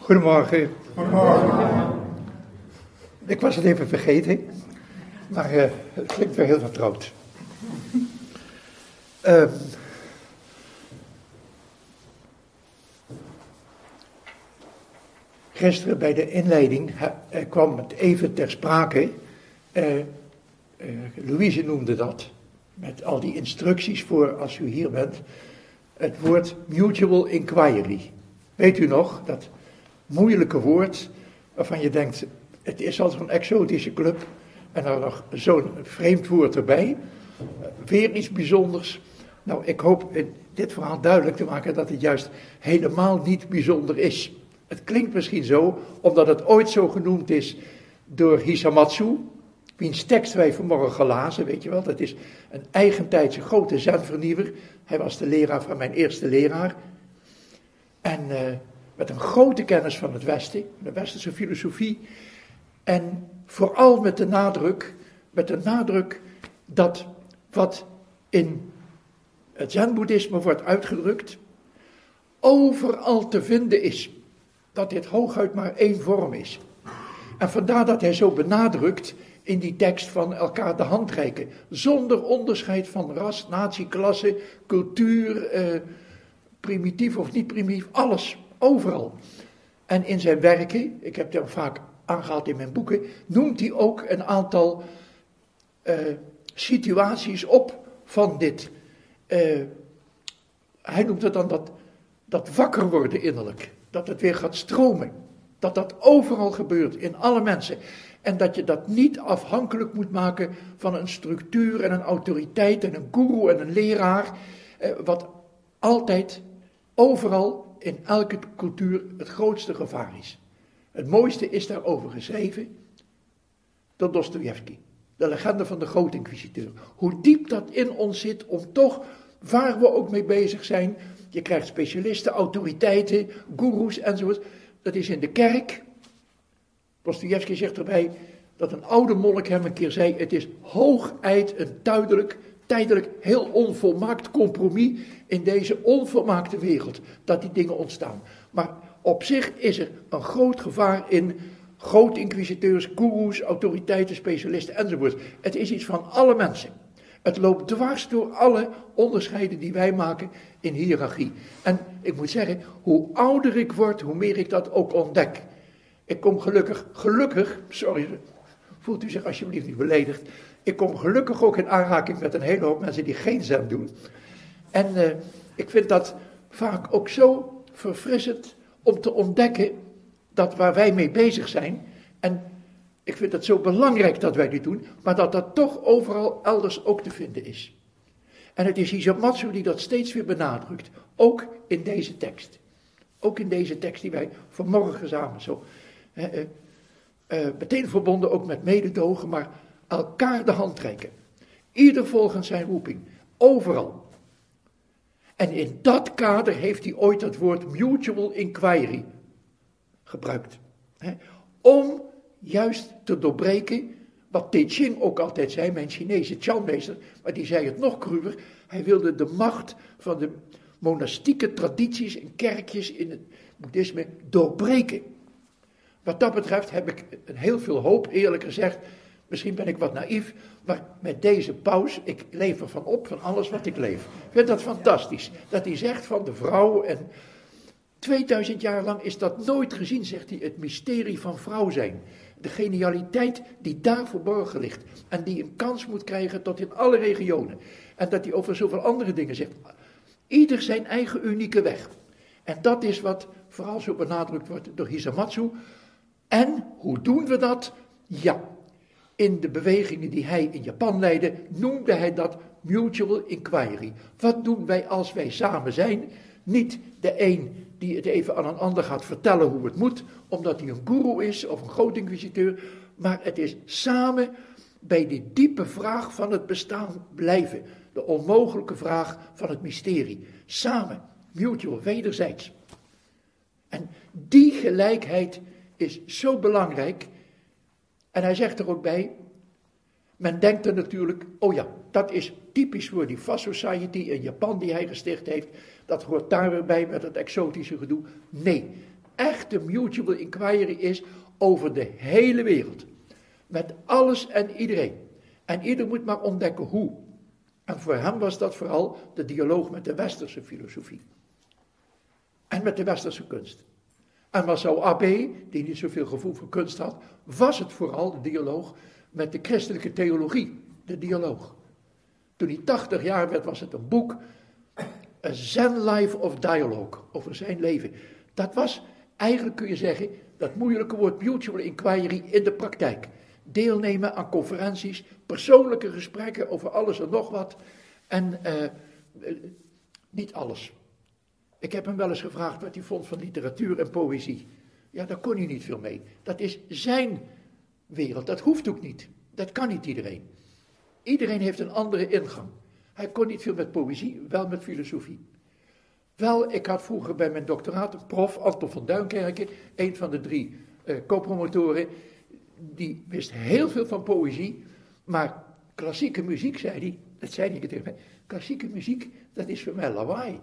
Goedemorgen. Goedemorgen. Ik was het even vergeten, maar het klinkt weer heel vertrouwd. Gisteren bij de inleiding kwam het even ter sprake. Louise noemde dat, met al die instructies voor als u hier bent, het woord mutual inquiry. Weet u nog, dat moeilijke woord waarvan je denkt, het is al zo'n exotische club en dan nog zo'n vreemd woord erbij. Weer iets bijzonders. Nou, ik hoop in dit verhaal duidelijk te maken dat het juist helemaal niet bijzonder is. Het klinkt misschien zo, omdat het ooit zo genoemd is door Hisamatsu, wiens tekst wij vanmorgen lazen, weet je wel. Dat is een eigentijdse grote zenvernieuwer. Hij was de leraar van mijn eerste leraar. En met een grote kennis van het Westen, de westerse filosofie. En vooral met de nadruk dat wat in het zen-boeddhisme wordt uitgedrukt, overal te vinden is. Dat dit hooguit maar één vorm is. En vandaar dat hij zo benadrukt in die tekst van elkaar de hand reiken. Zonder onderscheid van ras, natie, klasse, cultuur, primitief of niet primitief, alles, overal. En in zijn werken, ik heb hem vaak aangehaald in mijn boeken, noemt hij ook een aantal situaties op van dit. Hij noemt het dan dat wakker worden innerlijk. Dat het weer gaat stromen. Dat dat overal gebeurt, in alle mensen. En dat je dat niet afhankelijk moet maken van een structuur en een autoriteit en een guru en een leraar. Wat altijd, overal, in elke cultuur het grootste gevaar is. Het mooiste is daarover geschreven door Dostojevski. De legende van de grote inquisiteur. Hoe diep dat in ons zit om toch, waar we ook mee bezig zijn. Je krijgt specialisten, autoriteiten, goeroes enzovoort. Dat is in de kerk. Dostojevski zegt erbij dat een oude monnik hem een keer zei, het is hooguit een tijdelijk heel onvolmaakt compromis in deze onvolmaakte wereld, dat die dingen ontstaan. Maar op zich is er een groot gevaar in grote inquisiteurs, goeroes, autoriteiten, specialisten enzovoort. Het is iets van alle mensen. Het loopt dwars door alle onderscheiden die wij maken in hiërarchie. En ik moet zeggen, hoe ouder ik word, hoe meer ik dat ook ontdek. Ik kom gelukkig, sorry, voelt u zich alsjeblieft niet beledigd. Ik kom gelukkig ook in aanraking met een hele hoop mensen die geen zen doen. En ik vind dat vaak ook zo verfrissend om te ontdekken dat waar wij mee bezig zijn, en ik vind het zo belangrijk dat wij dit doen, maar dat dat toch overal elders ook te vinden is. En het is Hisamatsu die dat steeds weer benadrukt, ook in deze tekst. Ook in deze tekst die wij vanmorgen samen zo, meteen verbonden ook met mededogen, maar elkaar de hand reiken. Ieder volgens zijn roeping, overal. En in dat kader heeft hij ooit het woord mutual inquiry gebruikt. Om juist te doorbreken, wat Te Ching ook altijd zei, mijn Chinese Chan-meester, maar die zei het nog cruwer, hij wilde de macht van de monastieke tradities en kerkjes in het boeddhisme doorbreken. Wat dat betreft heb ik heel veel hoop, eerlijk gezegd, misschien ben ik wat naïef, maar met deze paus, ik leef ervan op, van alles wat ik leef. Ik vind dat fantastisch, dat hij zegt van de vrouw en 2000 jaar lang is dat nooit gezien, zegt hij, het mysterie van vrouw zijn. De genialiteit die daar verborgen ligt. En die een kans moet krijgen tot in alle regionen. En dat hij over zoveel andere dingen zegt. Ieder zijn eigen unieke weg. En dat is wat vooral zo benadrukt wordt door Hisamatsu. En hoe doen we dat? Ja, in de bewegingen die hij in Japan leidde, noemde hij dat mutual inquiry. Wat doen wij als wij samen zijn? Niet de een die het even aan een ander gaat vertellen hoe het moet, omdat hij een guru is of een groot inquisiteur, maar het is samen bij die diepe vraag van het bestaan blijven. De onmogelijke vraag van het mysterie. Samen, mutual, wederzijds. En die gelijkheid is zo belangrijk. En hij zegt er ook bij, men denkt er natuurlijk, oh ja, dat is typisch voor die Fast Society in Japan die hij gesticht heeft. Dat hoort daar weer bij met het exotische gedoe. Nee, echte mutual inquiry is over de hele wereld. Met alles en iedereen. En ieder moet maar ontdekken hoe. En voor hem was dat vooral de dialoog met de westerse filosofie. En met de westerse kunst. En Marcel Abbé, die niet zoveel gevoel voor kunst had, was het vooral de dialoog met de christelijke theologie. De dialoog. Toen hij 80 jaar werd, was het een boek, A Zen Life of Dialogue, over zijn leven. Dat was, eigenlijk kun je zeggen, dat moeilijke woord mutual inquiry in de praktijk. Deelnemen aan conferenties, persoonlijke gesprekken over alles en nog wat. En niet alles. Ik heb hem wel eens gevraagd wat hij vond van literatuur en poëzie. Ja, daar kon hij niet veel mee. Dat is zijn wereld, dat hoeft ook niet. Dat kan niet iedereen. Iedereen heeft een andere ingang. Hij kon niet veel met poëzie, wel met filosofie. Wel, ik had vroeger bij mijn doctoraat een prof, Anton van Duinkerken, een van de 3 co-promotoren, die wist heel veel van poëzie, maar klassieke muziek, zei hij, dat zei hij tegen mij, klassieke muziek, dat is voor mij lawaai.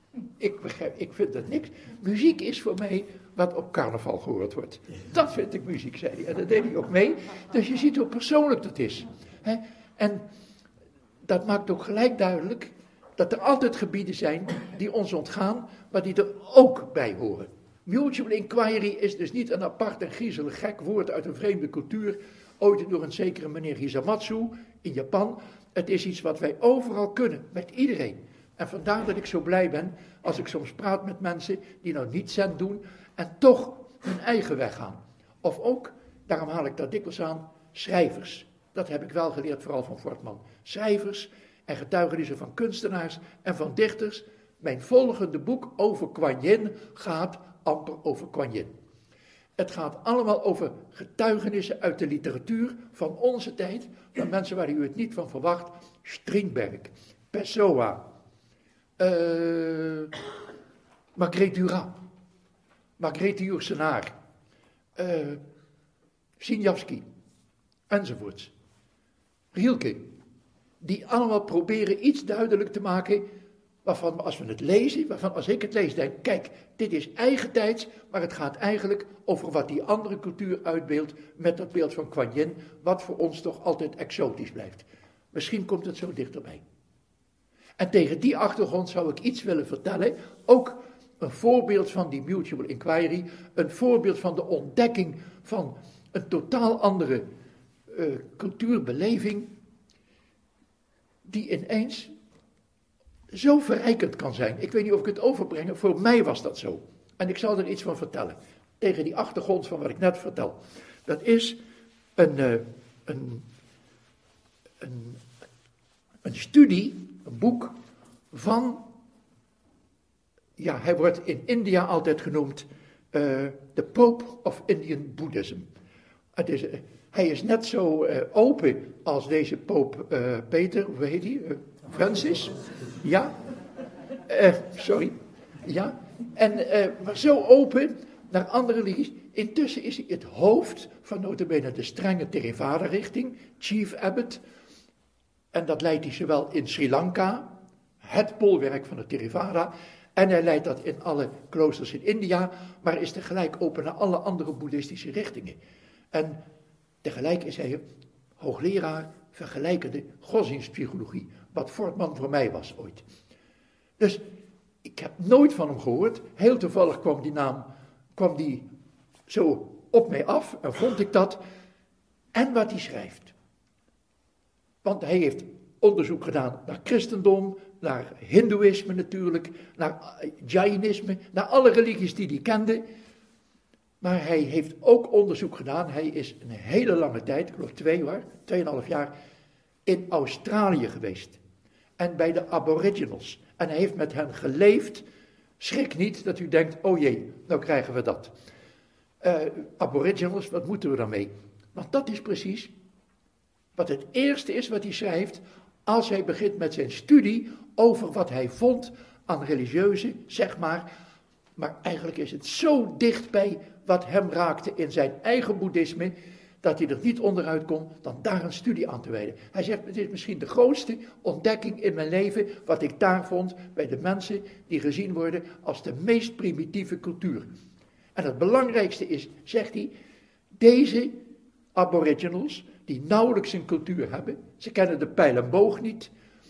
Ik vind dat niks. Muziek is voor mij wat op carnaval gehoord wordt. Dat vind ik muziek, zei hij. En dat deed hij ook mee. Dus je ziet hoe persoonlijk dat is. Hè? En dat maakt ook gelijk duidelijk dat er altijd gebieden zijn die ons ontgaan, maar die er ook bij horen. Mutual inquiry is dus niet een apart en griezelig gek woord uit een vreemde cultuur, ooit door een zekere meneer Hisamatsu in Japan. Het is iets wat wij overal kunnen, met iedereen. En vandaar dat ik zo blij ben als ik soms praat met mensen die nou niet zen doen en toch hun eigen weg gaan. Of ook, daarom haal ik dat dikwijls aan, schrijvers. Dat heb ik wel geleerd, vooral van Fortman. Schrijvers en getuigenissen van kunstenaars en van dichters. Mijn volgende boek over Kuan Yin gaat amper over Kuan Yin. Het gaat allemaal over getuigenissen uit de literatuur van onze tijd, van mensen waar u het niet van verwacht. Strindberg, Pessoa, Marguerite Duras, Margrethe Yourcenar, Signowski, enzovoorts. Rilke, die allemaal proberen iets duidelijk te maken, waarvan als we het lezen, waarvan als ik het lees denk, kijk, dit is eigentijds, maar het gaat eigenlijk over wat die andere cultuur uitbeeldt met dat beeld van Kuan Yin, wat voor ons toch altijd exotisch blijft. Misschien komt het zo dichterbij. En tegen die achtergrond zou ik iets willen vertellen, ook een voorbeeld van die mutual inquiry, een voorbeeld van de ontdekking van een totaal andere cultuurbeleving, die ineens zo verrijkend kan zijn. Ik weet niet of ik het overbreng, voor mij was dat zo. En ik zal er iets van vertellen, tegen die achtergrond van wat ik net vertel. Dat is een studie, een boek van, ja, hij wordt in India altijd genoemd de Pope of Indian Buddhism. Hij is net zo open als deze Pope Peter, hoe heet hij? Francis? Ja? Sorry. Ja? En, maar zo open naar andere religies. Intussen is hij het hoofd van nota bene de strenge Theravada-richting, Chief Abbot. En dat leidt hij zowel in Sri Lanka, het bolwerk van de Theravada, en hij leidt dat in alle kloosters in India, maar is tegelijk open naar alle andere boeddhistische richtingen. En tegelijk is hij hoogleraar vergelijkende godsdienstpsychologie, wat Fortman voor mij was ooit. Dus ik heb nooit van hem gehoord. Heel toevallig kwam die zo op mij af en vond ik dat. En wat hij schrijft. Want hij heeft onderzoek gedaan naar christendom, naar hindoeïsme natuurlijk, naar Jainisme, naar alle religies die hij kende. Maar hij heeft ook onderzoek gedaan. Hij is een hele lange tijd, ik geloof 2,5 jaar, in Australië geweest. En bij de Aboriginals. En hij heeft met hen geleefd. Schrik niet dat u denkt, oh jee, nou krijgen we dat. Aboriginals, wat moeten we daarmee? Want dat is precies wat het eerste is wat hij schrijft als hij begint met zijn studie over wat hij vond aan religieuze, zeg maar. Maar eigenlijk is het zo dicht bij wat hem raakte in zijn eigen boeddhisme, dat hij er niet onderuit kon dan daar een studie aan te wijden. Hij zegt, het is misschien de grootste ontdekking in mijn leven, wat ik daar vond bij de mensen die gezien worden als de meest primitieve cultuur. En het belangrijkste is, zegt hij, deze aboriginals, die nauwelijks een cultuur hebben, ze kennen de pijl en boog niet,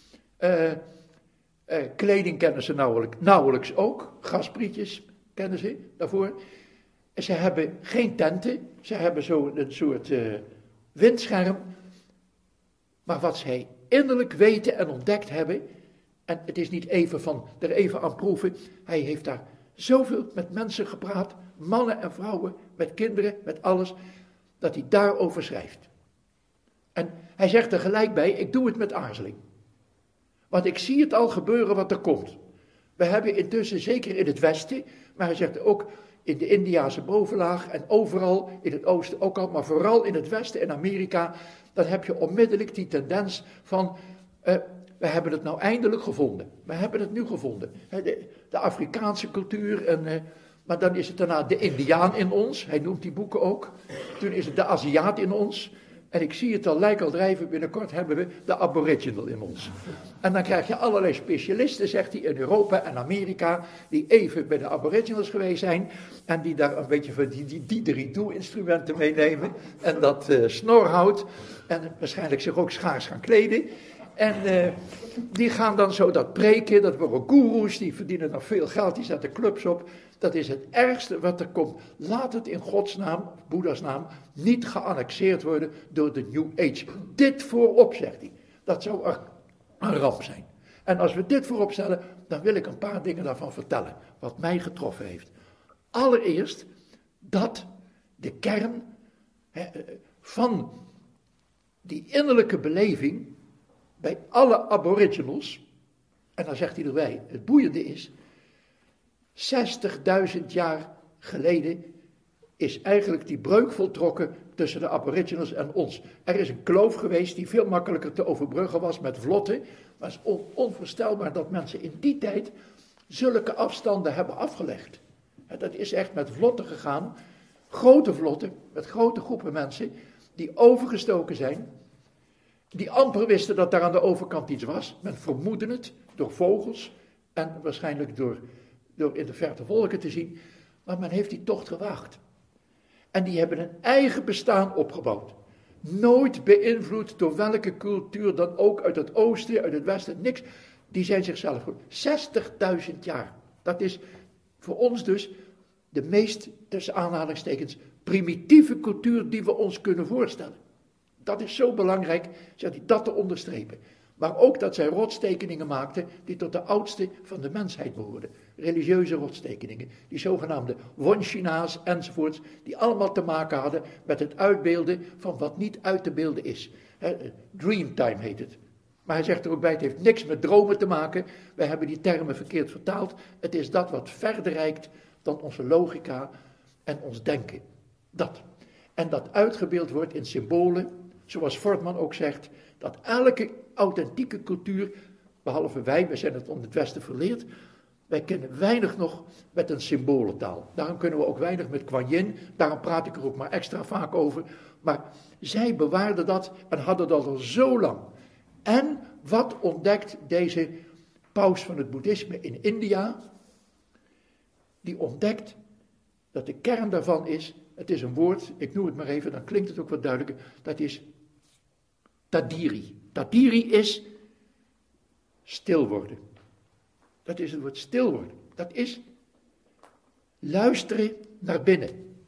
kleding kennen ze nauwelijks ook, gasprietjes kennen ze daarvoor. Ze hebben geen tenten, ze hebben zo een soort windscherm. Maar wat zij innerlijk weten en ontdekt hebben, en het is niet er even aan proeven, hij heeft daar zoveel met mensen gepraat, mannen en vrouwen, met kinderen, met alles, dat hij daarover schrijft. En hij zegt er gelijk bij, ik doe het met aarzeling. Want ik zie het al gebeuren wat er komt. We hebben intussen, zeker in het westen, maar hij zegt ook in de Indiase bovenlaag en overal in het oosten ook al, maar vooral in het westen, in Amerika, dan heb je onmiddellijk die tendens van, we hebben het nou eindelijk gevonden. We hebben het nu gevonden. De Afrikaanse cultuur, maar dan is het daarna de Indiaan in ons, hij noemt die boeken ook. Toen is het de Aziat in ons. En ik zie het al lijkt al drijven, binnenkort hebben we de aboriginal in ons. En dan krijg je allerlei specialisten, zegt hij, in Europa en Amerika, die even bij de aboriginals geweest zijn, en die daar een beetje van die didgeridoo-instrumenten meenemen, en dat snorhout, en waarschijnlijk zich ook schaars gaan kleden. En die gaan dan zo dat preken, dat worden goeroes, die verdienen nog veel geld, die zetten clubs op. Dat is het ergste wat er komt. Laat het in Gods naam, Boeddha's naam, niet geannexeerd worden door de New Age. Dit voorop, zegt hij. Dat zou een ramp zijn. En als we dit voorop stellen, dan wil ik een paar dingen daarvan vertellen. Wat mij getroffen heeft. Allereerst dat de kern van die innerlijke beleving bij alle aboriginals, en dan zegt hij erbij, het boeiende is, 60.000 jaar geleden is eigenlijk die breuk voltrokken tussen de aboriginals en ons. Er is een kloof geweest die veel makkelijker te overbruggen was met vlotten. Maar het is onvoorstelbaar dat mensen in die tijd zulke afstanden hebben afgelegd. Dat is echt met vlotten gegaan, grote vlotten, met grote groepen mensen die overgestoken zijn, die amper wisten dat daar aan de overkant iets was. Men vermoedde het door vogels en waarschijnlijk door in de verte volken te zien, maar men heeft die tocht gewaagd. En die hebben een eigen bestaan opgebouwd. Nooit beïnvloed door welke cultuur dan ook, uit het oosten, uit het westen, niks. Die zijn zichzelf goed. 60.000 jaar. Dat is voor ons dus de meest, tussen aanhalingstekens, primitieve cultuur die we ons kunnen voorstellen. Dat is zo belangrijk, zegt hij, dat te onderstrepen. Maar ook dat zij rotstekeningen maakten die tot de oudste van de mensheid behoorden. Religieuze rotstekeningen, die zogenaamde Wonshina's enzovoorts, die allemaal te maken hadden met het uitbeelden van wat niet uit te beelden is. Dreamtime heet het. Maar hij zegt er ook bij, het heeft niks met dromen te maken. Wij hebben die termen verkeerd vertaald. Het is dat wat verder reikt dan onze logica en ons denken. Dat. En dat uitgebeeld wordt in symbolen, zoals Fortman ook zegt, dat elke authentieke cultuur, behalve wij zijn het om het Westen verleerd, wij kennen weinig nog met een symbolentaal. Daarom kunnen we ook weinig met Kuan Yin, daarom praat ik er ook maar extra vaak over. Maar zij bewaarden dat en hadden dat al zo lang. En wat ontdekt deze paus van het boeddhisme in India? Die ontdekt dat de kern daarvan is, het is een woord, ik noem het maar even, dan klinkt het ook wat duidelijker, dat is tadiri. Tadiri is stil worden. Dat is het woord stil worden. Dat is luisteren naar binnen.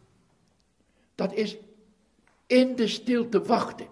Dat is in de stilte wachten.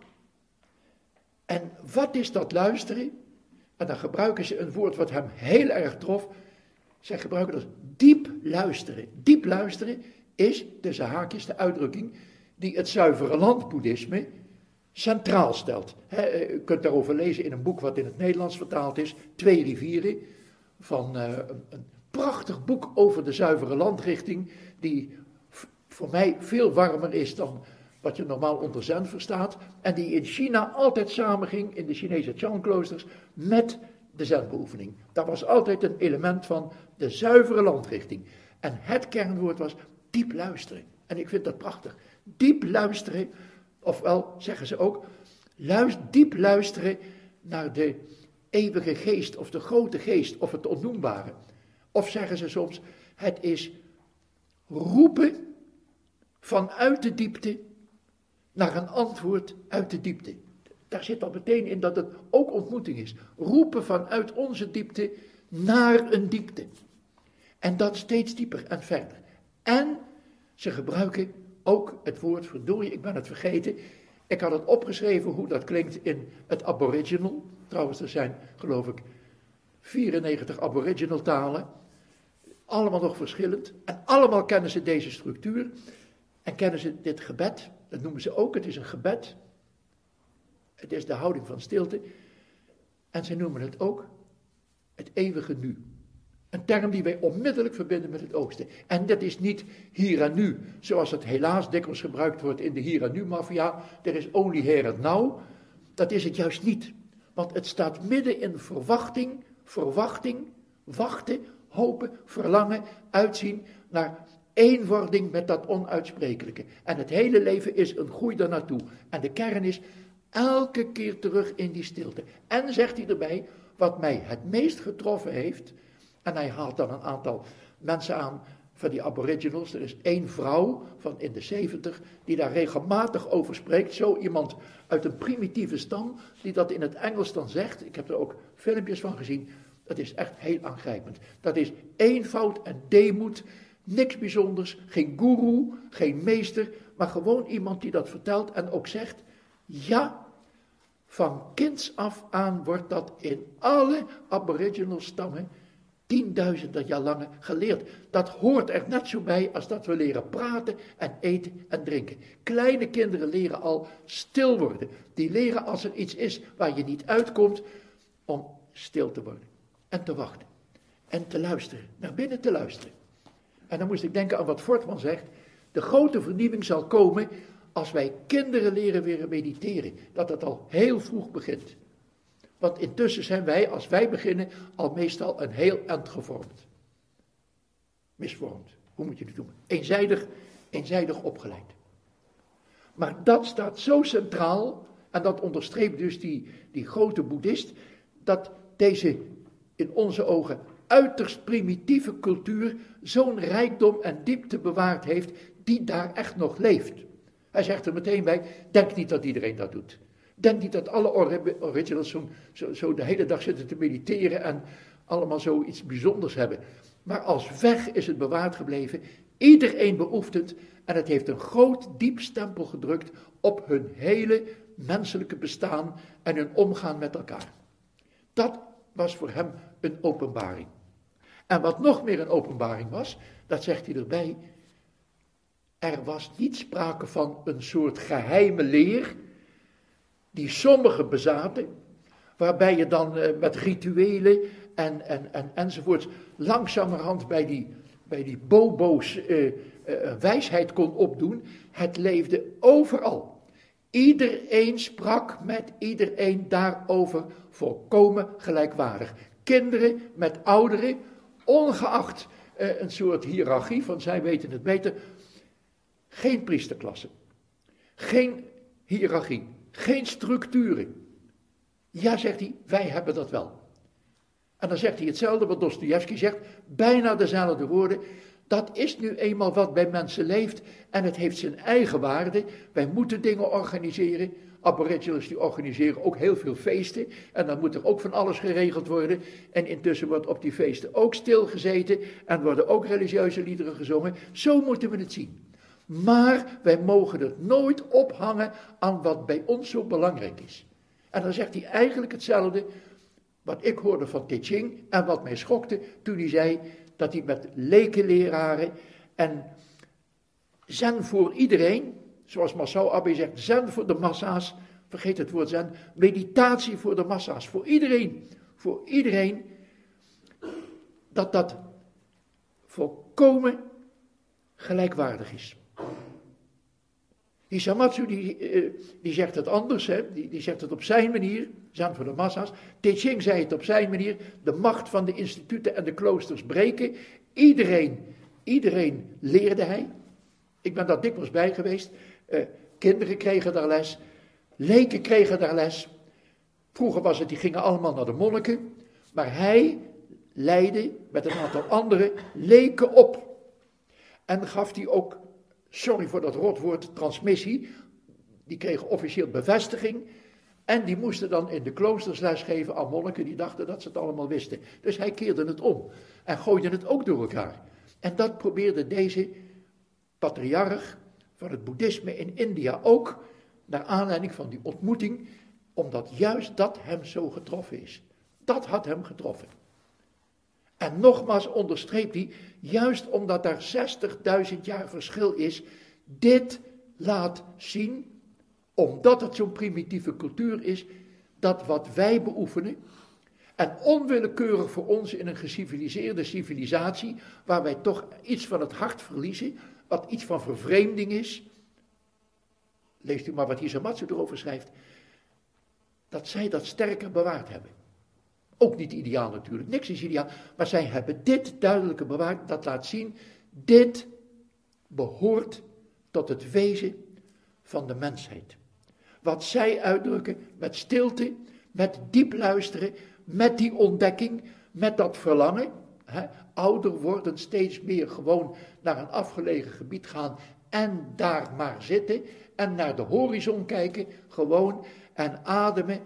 En wat is dat luisteren? En dan gebruiken ze een woord wat hem heel erg trof. Zij gebruiken dat diep luisteren. Diep luisteren is, tussen haakjes, de uitdrukking die het zuivere landboeddhisme centraal stelt. U kunt daarover lezen in een boek wat in het Nederlands vertaald is, 2 rivieren, van een prachtig boek over de zuivere landrichting, die voor mij veel warmer is dan wat je normaal onder zen verstaat, en die in China altijd samenging, in de Chinese Chan-kloosters, met de zenbeoefening. Dat was altijd een element van de zuivere landrichting. En het kernwoord was diep luisteren. En ik vind dat prachtig. Diep luisteren, ofwel zeggen ze ook, diep luisteren naar de eeuwige geest, of de grote geest, of het onnoembare. Of zeggen ze soms, het is roepen vanuit de diepte naar een antwoord uit de diepte. Daar zit al meteen in dat het ook ontmoeting is. Roepen vanuit onze diepte naar een diepte. En dat steeds dieper en verder. En ze gebruiken ook het woord, verdorie, ik ben het vergeten. Ik had het opgeschreven hoe dat klinkt in het aboriginal. Trouwens, er zijn, geloof ik, 94 aboriginal talen. Allemaal nog verschillend. En allemaal kennen ze deze structuur. En kennen ze dit gebed. Dat noemen ze ook, het is een gebed. Het is de houding van stilte. En ze noemen het ook het eeuwige nu. Een term die wij onmiddellijk verbinden met het oosten. En dat is niet hier en nu, zoals het helaas dikwijls gebruikt wordt in de hier en nu maffia. There is only here and now. Dat is het juist niet. Want het staat midden in verwachting, wachten, hopen, verlangen, uitzien naar eenwording met dat onuitsprekelijke. En het hele leven is een groei daarnaartoe. En de kern is elke keer terug in die stilte. En zegt hij erbij, wat mij het meest getroffen heeft, en hij haalt dan een aantal mensen aan van die aboriginals. Er is één vrouw van in de 70 die daar regelmatig over spreekt. Zo iemand uit een primitieve stam die dat in het Engels dan zegt. Ik heb er ook filmpjes van gezien. Dat is echt heel aangrijpend. Dat is eenvoud en deemoed. Niks bijzonders. Geen goeroe, geen meester. Maar gewoon iemand die dat vertelt en ook zegt. Ja, van kinds af aan wordt dat in alle aboriginal stammen 10.000 jaar lang geleerd. Dat hoort er net zo bij als dat we leren praten en eten en drinken. Kleine kinderen leren al stil worden. Die leren als er iets is waar je niet uitkomt, om stil te worden. En te wachten. En te luisteren. Naar binnen te luisteren. En dan moest ik denken aan wat Fortman zegt. De grote vernieuwing zal komen als wij kinderen leren weer mediteren. Dat het al heel vroeg begint. Want intussen zijn wij, als wij beginnen, al meestal een heel eind gevormd. Misvormd, hoe moet je het noemen? Eenzijdig opgeleid. Maar dat staat zo centraal, en dat onderstreept dus die grote boeddhist, dat deze in onze ogen uiterst primitieve cultuur zo'n rijkdom en diepte bewaard heeft, die daar echt nog leeft. Hij zegt er meteen bij, denk niet dat iedereen dat doet. Denk niet dat alle originals zo de hele dag zitten te mediteren en allemaal zoiets bijzonders hebben. Maar als weg is het bewaard gebleven. Iedereen beoefent het en het heeft een groot diep stempel gedrukt op hun hele menselijke bestaan en hun omgaan met elkaar. Dat was voor hem een openbaring. En wat nog meer een openbaring was, dat zegt hij erbij, er was niet sprake van een soort geheime leer die sommigen bezaten, waarbij je dan met rituelen enzovoorts langzamerhand bij die bobo's wijsheid kon opdoen. Het leefde overal. Iedereen sprak met iedereen daarover volkomen gelijkwaardig. Kinderen met ouderen, ongeacht een soort hiërarchie van zij weten het beter. Geen priesterklasse, geen hiërarchie. Geen structuren. Ja, zegt hij, wij hebben dat wel. En dan zegt hij hetzelfde wat Dostojevski zegt, bijna dezelfde woorden. Dat is nu eenmaal wat bij mensen leeft en het heeft zijn eigen waarde. Wij moeten dingen organiseren. Aboriginals die organiseren ook heel veel feesten en dan moet er ook van alles geregeld worden. En intussen wordt op die feesten ook stilgezeten en worden ook religieuze liederen gezongen. Zo moeten we het zien. Maar wij mogen het nooit ophangen aan wat bij ons zo belangrijk is. En dan zegt hij eigenlijk hetzelfde wat ik hoorde van Te Ching en wat mij schokte toen hij zei dat hij met lekenleraren en zen voor iedereen, zoals Masao Abe zegt, zen voor de massa's, vergeet het woord zen, meditatie voor de massa's, voor iedereen, dat volkomen gelijkwaardig is. Hisamatsu die zegt het anders, hè? Die zegt het op zijn manier, zen voor de massa's. Te Ching zei het op zijn manier, de macht van de instituten en de kloosters breken. Iedereen leerde hij. Ik ben daar dikwijls bij geweest. Kinderen kregen daar les, leken kregen daar les. Vroeger was het, die gingen allemaal naar de monniken. Maar hij leidde met een aantal andere leken op. En gaf hij ook, sorry voor dat rotwoord, transmissie. Die kregen officieel bevestiging. En die moesten dan in de kloosters lesgeven aan monniken die dachten dat ze het allemaal wisten. Dus hij keerde het om en gooide het ook door elkaar. En dat probeerde deze patriarch van het boeddhisme in India ook, naar aanleiding van die ontmoeting, omdat juist dat hem zo getroffen is. Dat had hem getroffen. En nogmaals onderstreept hij, juist omdat daar 60.000 jaar verschil is, dit laat zien, omdat het zo'n primitieve cultuur is, dat wat wij beoefenen, en onwillekeurig voor ons in een geciviliseerde civilisatie, waar wij toch iets van het hart verliezen, wat iets van vervreemding is, leest u maar wat Hisamatsu erover schrijft, dat zij dat sterker bewaard hebben. Ook niet ideaal natuurlijk, niks is ideaal, maar zij hebben dit duidelijker bewaard, dat laat zien, dit behoort tot het wezen van de mensheid. Wat zij uitdrukken met stilte, met diep luisteren, met die ontdekking, met dat verlangen, ouder worden, steeds meer gewoon naar een afgelegen gebied gaan en daar maar zitten en naar de horizon kijken, gewoon en ademen.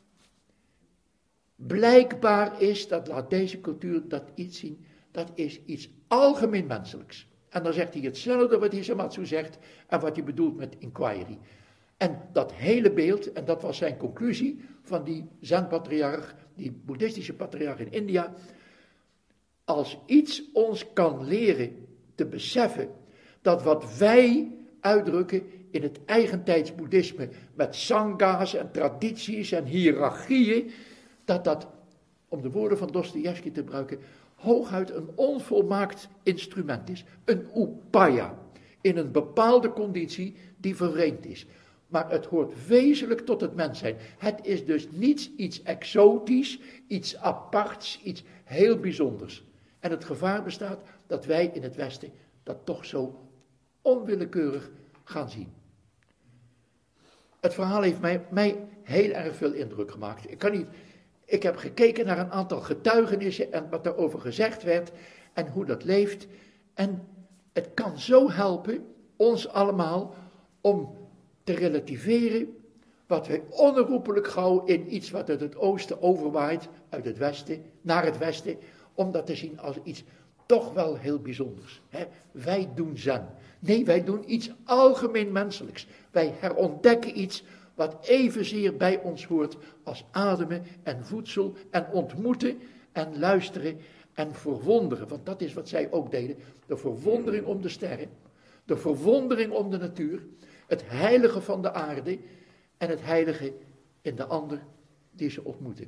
Blijkbaar is, dat laat deze cultuur dat iets zien, dat is iets algemeen menselijks. En dan zegt hij hetzelfde wat Hisamatsu zegt en wat hij bedoelt met inquiry. En dat hele beeld, en dat was zijn conclusie van die Zen-patriarch, die boeddhistische patriarch in India, als iets ons kan leren te beseffen dat wat wij uitdrukken in het eigentijds boeddhisme met sanghas en tradities en hiërarchieën, dat, om de woorden van Dostojevski te gebruiken, hooguit een onvolmaakt instrument is, een upaya, in een bepaalde conditie die vervreemd is. Maar het hoort wezenlijk tot het mens zijn. Het is dus niet iets exotisch, iets aparts, iets heel bijzonders. En het gevaar bestaat dat wij in het Westen dat toch zo onwillekeurig gaan zien. Het verhaal heeft mij heel erg veel indruk gemaakt. Ik heb gekeken naar een aantal getuigenissen en wat daarover gezegd werd en hoe dat leeft. En het kan zo helpen, ons allemaal, om te relativeren wat wij onherroepelijk gauw in iets wat uit het oosten overwaait, uit het westen, naar het westen, om dat te zien als iets toch wel heel bijzonders. Wij doen zen. Nee, wij doen iets algemeen menselijks. Wij herontdekken iets wat evenzeer bij ons hoort als ademen en voedsel en ontmoeten en luisteren en verwonderen. Want dat is wat zij ook deden. De verwondering om de sterren, de verwondering om de natuur, het heilige van de aarde en het heilige in de ander die ze ontmoeten.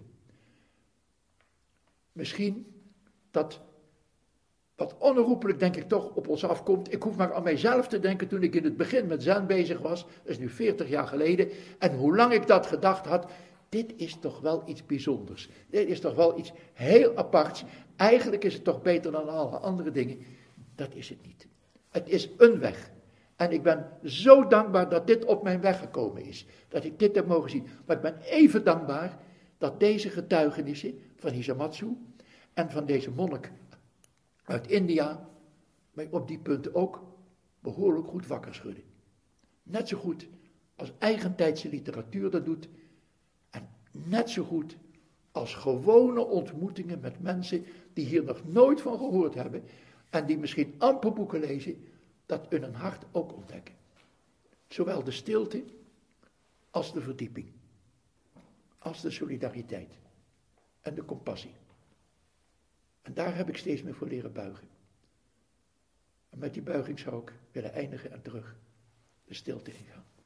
Misschien dat wat onherroepelijk denk ik toch op ons afkomt. Ik hoef maar aan mijzelf te denken toen ik in het begin met Zen bezig was. Dat is nu 40 jaar geleden. En hoe lang ik dat gedacht had. Dit is toch wel iets bijzonders. Dit is toch wel iets heel aparts. Eigenlijk is het toch beter dan alle andere dingen. Dat is het niet. Het is een weg. En ik ben zo dankbaar dat dit op mijn weg gekomen is. Dat ik dit heb mogen zien. Maar ik ben even dankbaar dat deze getuigenissen van Hisamatsu en van deze monnik uit India mij op die punten ook behoorlijk goed wakker schudden. Net zo goed als eigentijdse literatuur dat doet. En net zo goed als gewone ontmoetingen met mensen die hier nog nooit van gehoord hebben. En die misschien amper boeken lezen, dat in hun hart ook ontdekken. Zowel de stilte als de verdieping. Als de solidariteit. En de compassie. En daar heb ik steeds meer voor leren buigen. En met die buiging zou ik willen eindigen en terug de stilte ingaan.